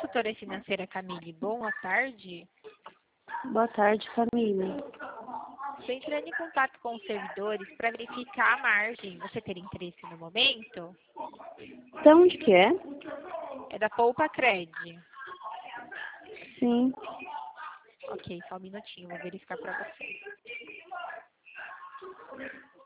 consultora financeira Camille. Boa tarde. Boa tarde, família. Estou entrando em contato com os servidores para verificar a margem. Você ter interesse no momento? De onde que é? É da Poupa Cred. Sim. Ok, só um minutinho, vou verificar para você.